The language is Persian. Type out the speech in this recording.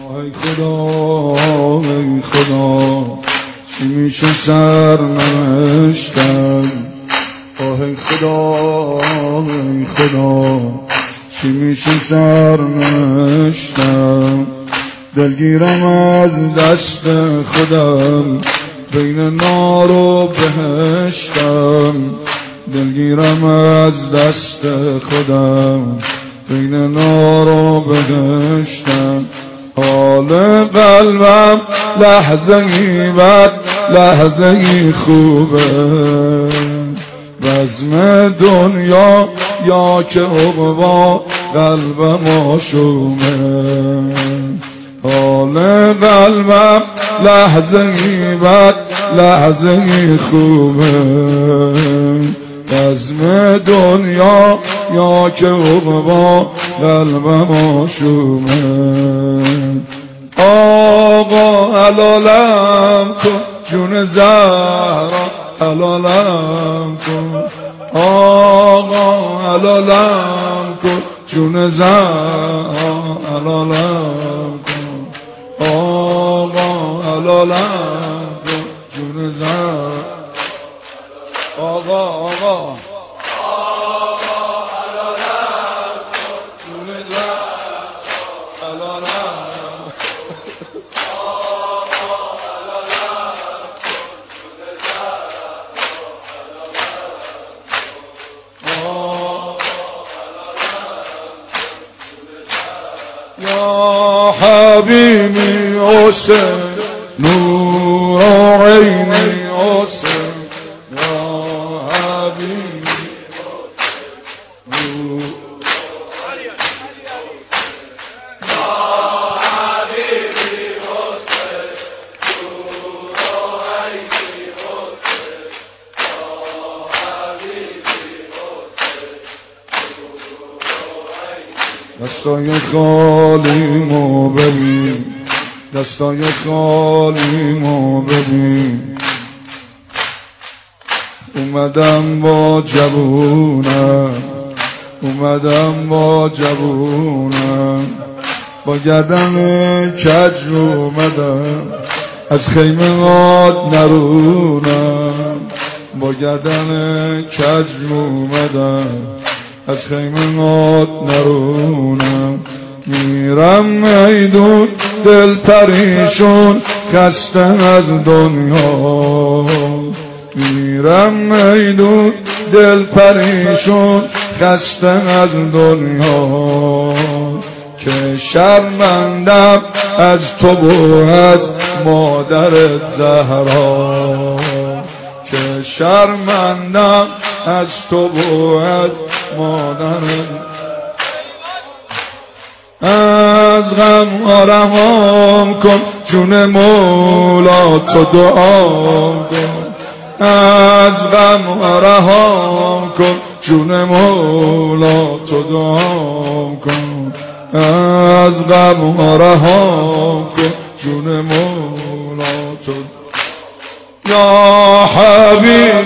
ای خدا ای خدا چی میشه سرنوشتم ای خدا ای خدا چی میشه سرنوشتم دلگیرم از دست خودم بین نار و بهشتم دلگیرم از دست خودم بین نار و بهشتم حال قلبم لحظه‌ای بد لحظه‌ای خوبه بزم دنیا یا که عقبا قلبم آشومه حال قلبم لحظه‌ای بد لحظه‌ای خوبه بزم دنیا یا که عقبا قلبم آشومه آقا حلالم کن جون زهرا حلالم کن آقا حلالم کن جون زهرا حلالم کن آقا حلالم کن جون زهرا آقا يا حبيبي حسين نور عيني حسين يا حبيبي حسين دستای خالیمو ببین دستای خالیمو ببین اومدم با جوونم اومدم با جوونم با گردن کج اومدم از خیمه آد نرونم با گردن کج اومدم از خیمه آد نرونم میرم میدون دل پریشون خسته از دنیا میرم میدون دل پریشون خسته از دنیا که شرمندم از تو و از مادرت زهرا که شرمندم از تو و از مادرت از غم رهام کن جون مولا تو دعا کن از غم رهام کن جون مولا تو دعا کن از غم رهام کن جون مولا تو یا حبیب